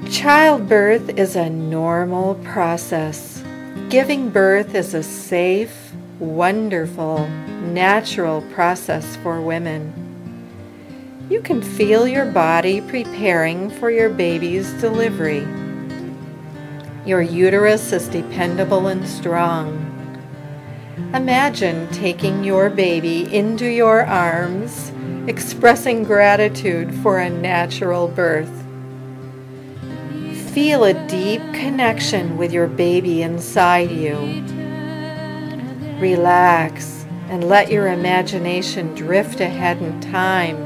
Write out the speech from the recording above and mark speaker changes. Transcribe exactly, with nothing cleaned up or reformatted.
Speaker 1: Childbirth is a normal process. Giving birth is a safe, wonderful, natural process for women. You can feel your body preparing for your baby's delivery. Your uterus is dependable and strong. Imagine taking your baby into your arms, expressing gratitude for a natural birth. Feel a deep connection with your baby inside you. Relax and let your imagination drift ahead in time